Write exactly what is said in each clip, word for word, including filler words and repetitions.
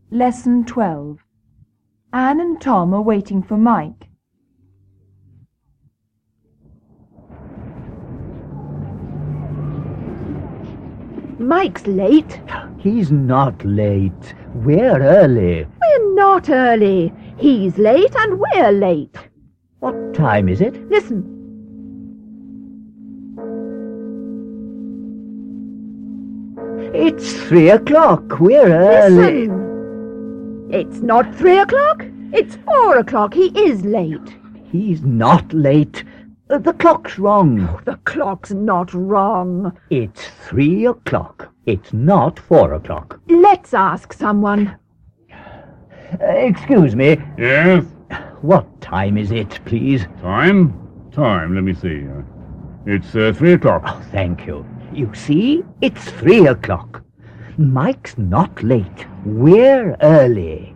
Lesson twelve. Anne and Tom are waiting for Mike. Mike's late. He's not late. We're early. We're not early. He's late and we're late. What time is it? Listen. It's three o'clock. We're early. Listen. It's not three o'clock. It's four o'clock. He is late. He's not late. Uh, the clock's wrong. The clock's not wrong. It's three o'clock. It's not four o'clock. Let's ask someone. Uh, excuse me. Yes? What time is it, please? Time? Time, let me see. Uh, It's uh, three o'clock. Oh, thank you. You see, it's three o'clock. Mike's not late. We're early.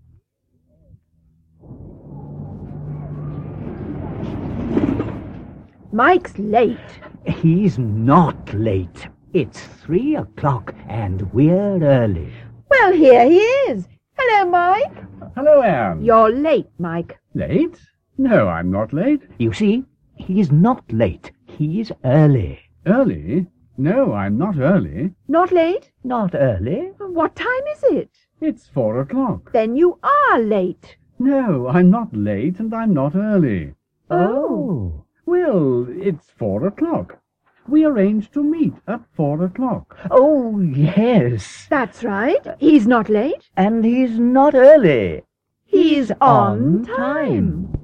Mike's late. He's not late. It's three o'clock and we're early. Well, here he is. Hello, Mike. Hello, Anne. You're late, Mike. Late? No, I'm not late. You see, he's not late. He's early. Early? No, I'm not early. Not late? Not early? What time is it? It's four o'clock. Then you are late. No, I'm not late and I'm not early. Oh. Well, it's four o'clock. We arranged to meet at four o'clock. Oh, yes. That's right. He's not late. And he's not early. He's on on time. time.